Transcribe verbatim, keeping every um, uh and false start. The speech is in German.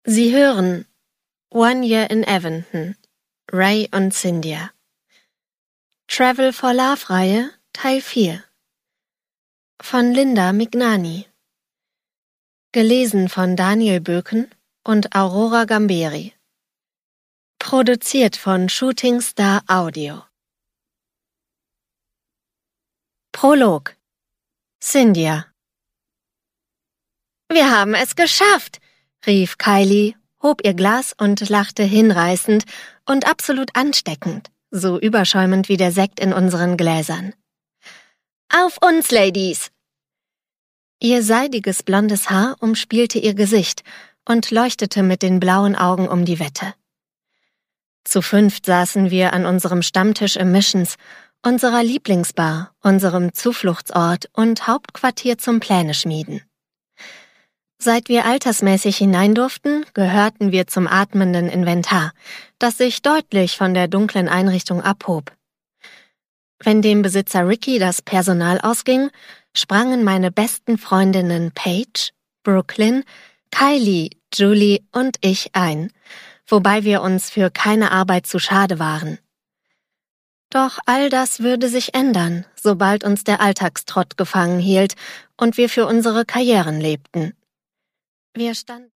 Sie hören One Year in Aventon, Ray und Cynthia. Travel for Love-Reihe, Teil vier. Von Linda Mignani. Gelesen von Daniel Böken und Aurora Gamberi. Produziert von Shooting Star Audio. Prolog. Cynthia. »Wir haben es geschafft«, rief Kylie, hob ihr Glas und lachte hinreißend und absolut ansteckend, so überschäumend wie der Sekt in unseren Gläsern. »Auf uns, Ladies!« Ihr seidiges blondes Haar umspielte ihr Gesicht und leuchtete mit den blauen Augen um die Wette. Zu fünft saßen wir an unserem Stammtisch im Missions, unserer Lieblingsbar, unserem Zufluchtsort und Hauptquartier zum Pläne-Schmieden. Seit wir altersmäßig hinein durften, gehörten wir zum atmenden Inventar, das sich deutlich von der dunklen Einrichtung abhob. Wenn dem Besitzer Ricky das Personal ausging, sprangen meine besten Freundinnen Paige, Brooklyn, Kylie, Julie und ich ein, wobei wir uns für keine Arbeit zu schade waren. Doch all das würde sich ändern, sobald uns der Alltagstrott gefangen hielt und wir für unsere Karrieren lebten. Wir standen